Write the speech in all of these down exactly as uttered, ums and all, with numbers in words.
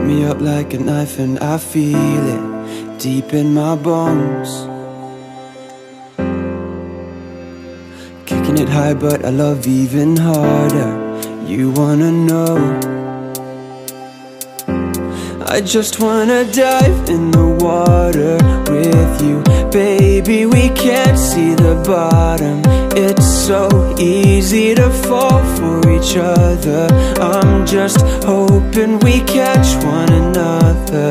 me up like a knife and I feel it deep in my bones. Kicking it high but I love even harder. You wanna know, I just wanna dive in the water with you. Baby, we can't see the bottom. It's so easy to fall for each other. I'm just hoping we catch one another.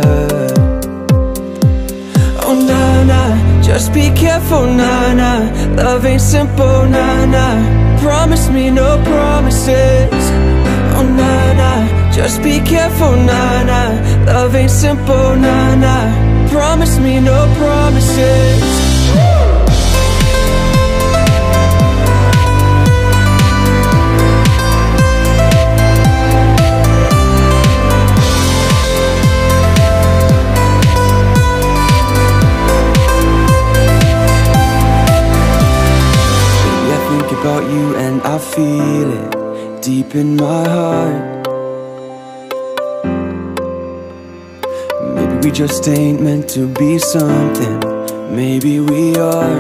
Oh nah nah, just be careful nah nah. Love ain't simple nah nah. Promise me no promises. Oh nah nah, just be careful nah nah. Love ain't simple nah nah. Promise me no promises. About you and I feel it deep in my heart. Maybe we just ain't meant to be something. Maybe we are.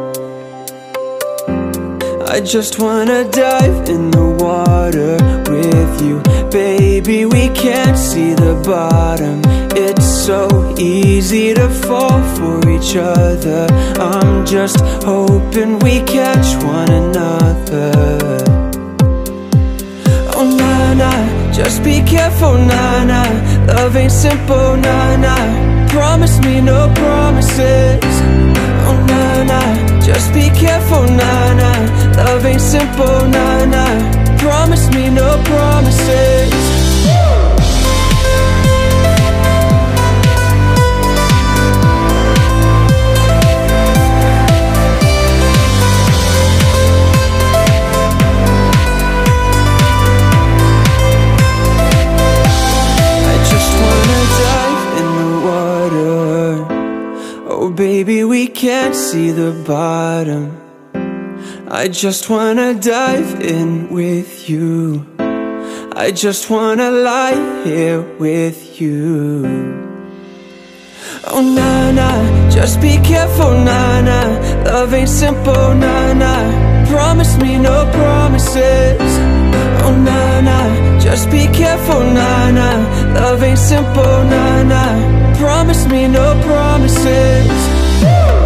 I just wanna dive in the water with you. Baby, we can't see the bottom. It's so easy to fall for each other. I'm just hoping we catch one another. Oh nah nah, just be careful nah nah. Love ain't simple nah nah. Promise me no promises. Oh nah nah, just be careful nah nah. Love ain't simple nah nah. Promise me no promises. Baby, we can't see the bottom. I just wanna dive in with you. I just wanna lie here with you. Oh nah nah, just be careful nah nah. Love ain't simple nah nah. Promise me no promises. Oh nah nah, just be careful nah nah. Love ain't simple nah nah. Promise me no promises.